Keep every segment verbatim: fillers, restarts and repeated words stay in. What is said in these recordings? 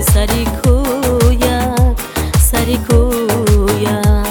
سری کویت سری کویت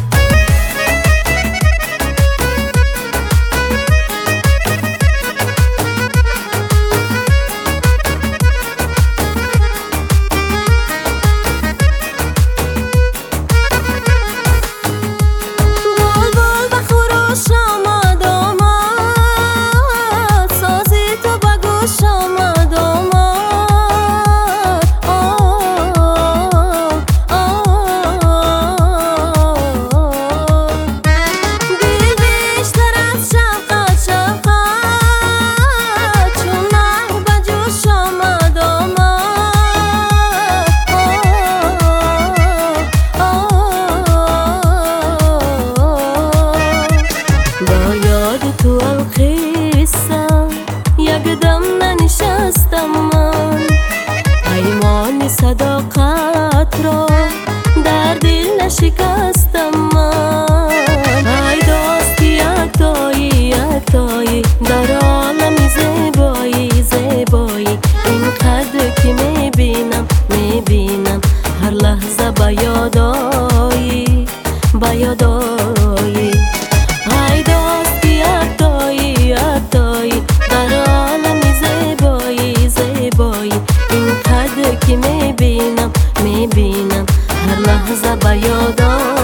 تو القصه یک دم ننشستم من پیمان صداقت را در دل نشکستم من ای دوستی یک تایی یک تایی در عالم زیبایی زیبایی اینقدر که میبینم میبینم هر لحظه با یادایی با یادایی ای دوستی یک تایی در عالم زیبایی زیبایی اینقدر که میبینم میبینم هر لحظه با یادایی